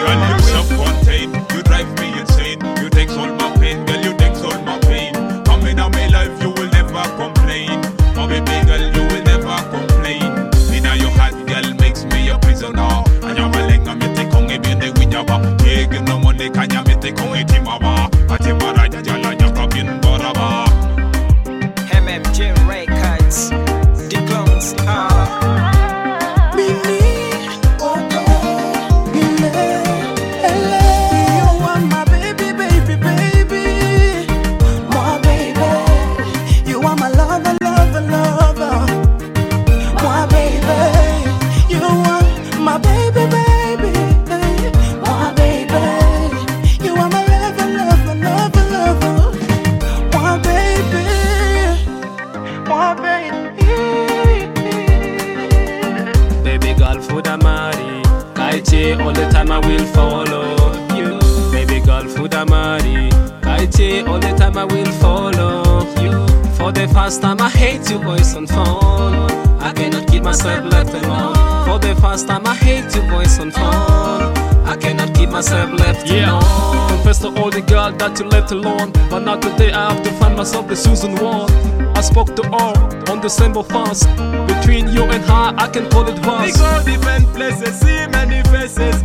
Girl, you self-contained, you drive me insane. You take all my pain, girl, you take all my pain. Coming out my life, you will never complain. My baby girl, you will never complain. Inna your heart, girl, makes me a prisoner. Anya malenga mete kong ebinde winyaba. Yege no money kanya mete kong etimaba. Atimara jala nyakabin boraba. MMJ Records, the clones are. All the time I will follow you. Baby girl, Fudamari Kaiti, all the time I will follow you. For the first time I hate your voice on phone. I cannot keep myself left alone. For the first time I hate your voice on phone. I cannot keep myself left alone. Confess to all the girl that you left alone. But not today I have to find myself the Susan one. I spoke to her on the same fast. Between you and her I can call it vast. We go different places, see many faces.